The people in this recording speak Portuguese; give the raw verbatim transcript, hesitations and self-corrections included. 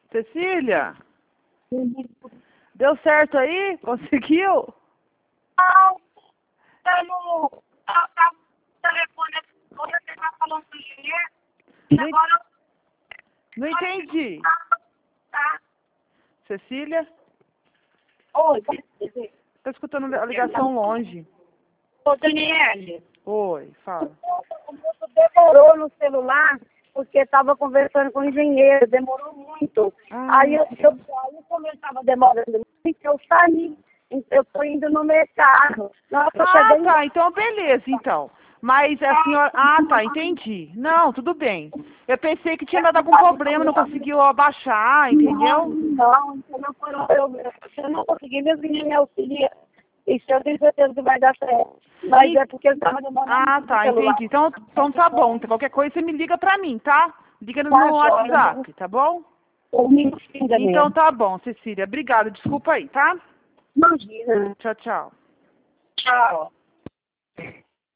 Cecília? Deu certo aí? Conseguiu? Não, eu não... Tá, tá, o telefone, você tá falando com o engenheiro, e Não, agora... não entendi. Tá, tá. Cecília? Oi, Tá escutando a ligação longe. ô Daniele, Oi, fala. o moço demorou no celular, porque estava conversando com o engenheiro, demorou muito. Ah. Aí, eu, eu, aí, como ele estava demorando muito, eu saí. Eu tô indo no mercado. Nossa, eu Ah, cheguei em tá. Então, beleza, então. Mas a senhora... Ah, tá. Entendi. Não, tudo bem. Eu pensei que tinha dado algum problema, não conseguiu abaixar, entendeu? Não, entendeu? Eu, eu, eu não consegui, meus meninos me auxiliam. Isso eu tenho certeza que vai dar certo. Mas E- é porque ele estava demorando Ah, muito no tá. celular. Entendi. Então, então tá bom. Então, qualquer coisa você me liga pra mim, tá? Liga no Tá, WhatsApp, tá bom? O minutinho, Então Daniel. tá bom, Cecília. Obrigada. Desculpa aí, tá? Imagina. Tchau, tchau. Tchau.